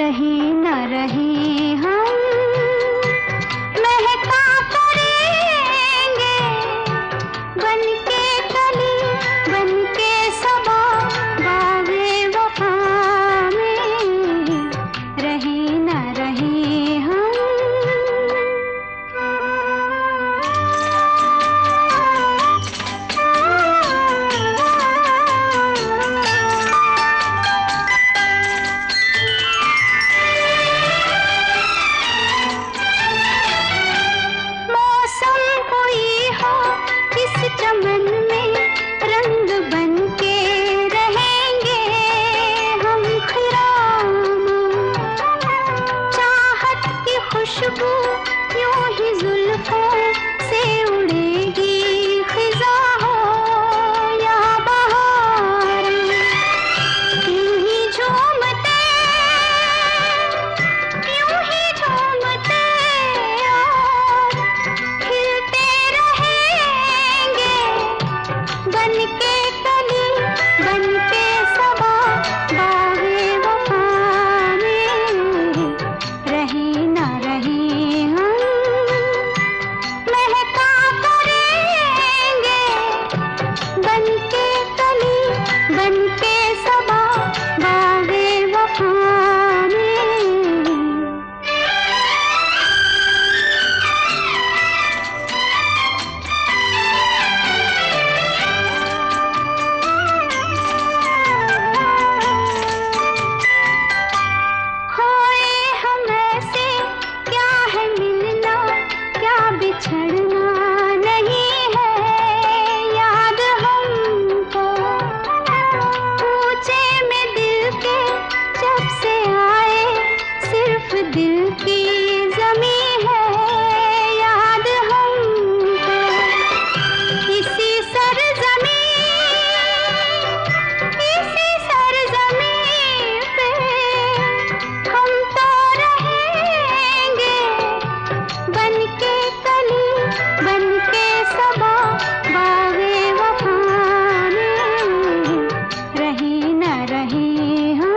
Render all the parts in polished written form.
रही न रही हम महका करेंगे, बनके कली बनके सबा बागे वफा में रही न रही हम। चमन में रंग बनके रहेंगे हम खिरामा, चाहत की खुशबू यूं ही जुल्फों से उड़ेगी खिजा हो या बहार, यूं ही झूमते और खिलते रहेंगे, बनके कली बनके सबा बागे वफा में रही न रही हम महका करेंगे, बनके कली बनके सबा बागे वफा में। बिछड़ना नहीं है याद हमको, पूछे में दिल के जब से आए सिर्फ दिल की जमी है याद हमको। इसी सरजमी पे हम तो रहेंगे, बनके बनके सबा बागे वफा में रही न रही हम।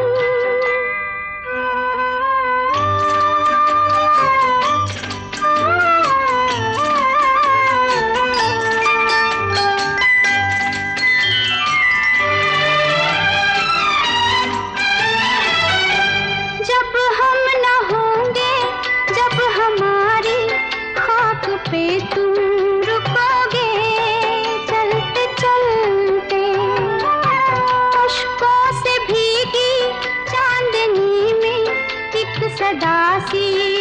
जब हम न होंगे, जब हमारी खाक पे तुम रुकोगे चलते चलते, अश्कों से भीगी चांदनी में एक सदा सी